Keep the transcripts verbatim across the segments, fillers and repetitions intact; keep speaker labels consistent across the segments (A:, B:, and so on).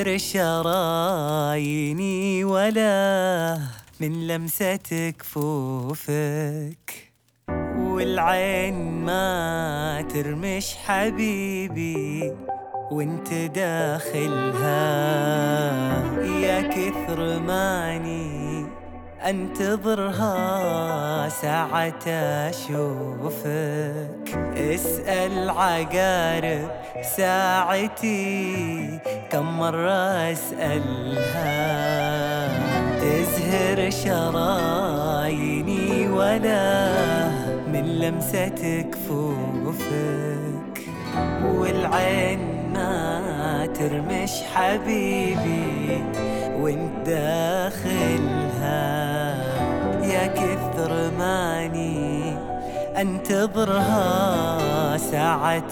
A: تزهر شراييني ولا من لمسة كفوفك، والعين ما ترمش حبيبي وانت داخلها. يا كثر ماني انتظرها ساعة اشوفك، اسأل عقارب ساعتي كم مرة اسألها. تزهر شراييني ولا من لمسة كفوفك، والعين ما ترمش حبيبي وانت داخلها. يا كثر ماني انتظرها ساعة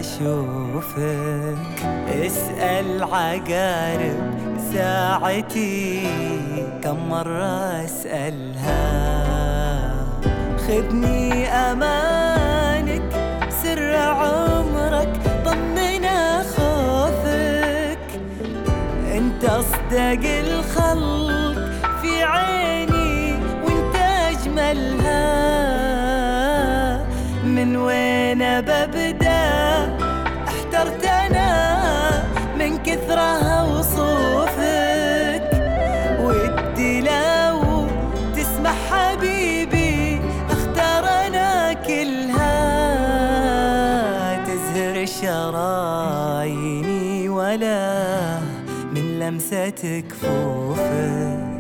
A: اشوفك، اسأل عقارب ساعتي كم مرة اسألها. خذني امانك سر عمرك طمنا خوفك، انت اصدق الخلق في عيني وانت اجملها. من وين ببدا احترت انا من كثرها وصوفك، ودي لو تسمح حبيبي اختار انا كلها. تزهر شراييني ولا من لمسة كفوفك.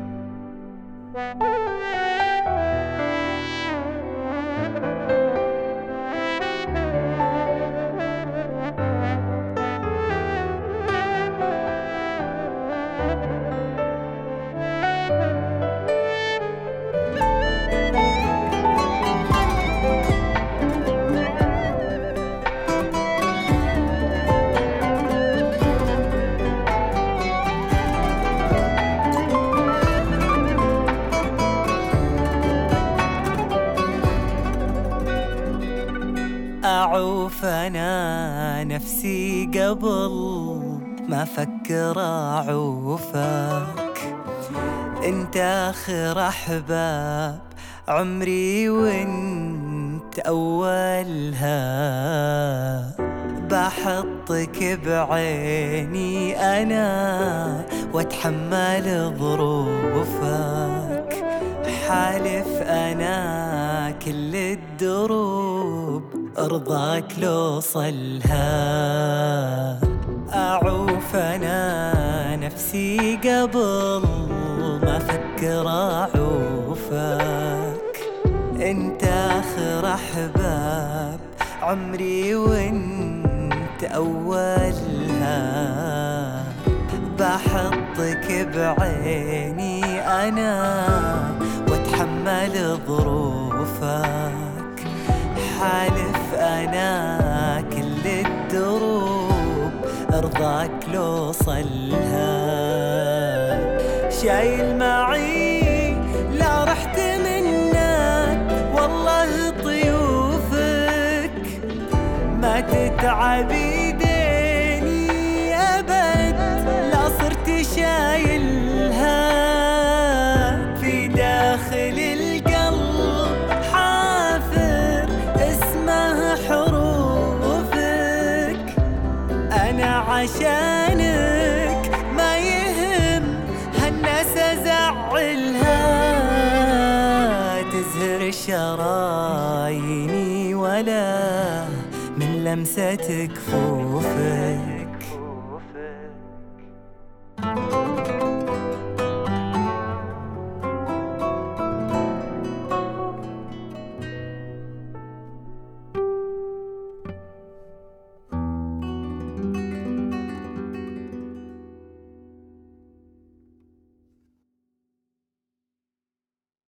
A: أعوف أنا نفسي قبل ما أفكر أعوفك، أنت آخر أحباب عمري وأنت أولها. بحطك بعيني أنا وأتحمل ظروفك، حالف أنا كل الدروب أرضاك لو صلها. أعوف أنا نفسي قبل ما أفكر أعوفك، أنت آخر أحباب عمري وأنت أولها. بحطك بعيني أنا وأتحمل ظروفك، حالف أنا كل الدروب أرضاك لو صلها. شايل معي لا رحت منك والله طيوفك، ما تتعب ايديني أبد لا صرت شايلها. في داخل القلب حافر اسمها حروفك، أنا عشانك ما يهم هالناس أزعلها. تزهر شراييني ولا من لمسة كفوفك.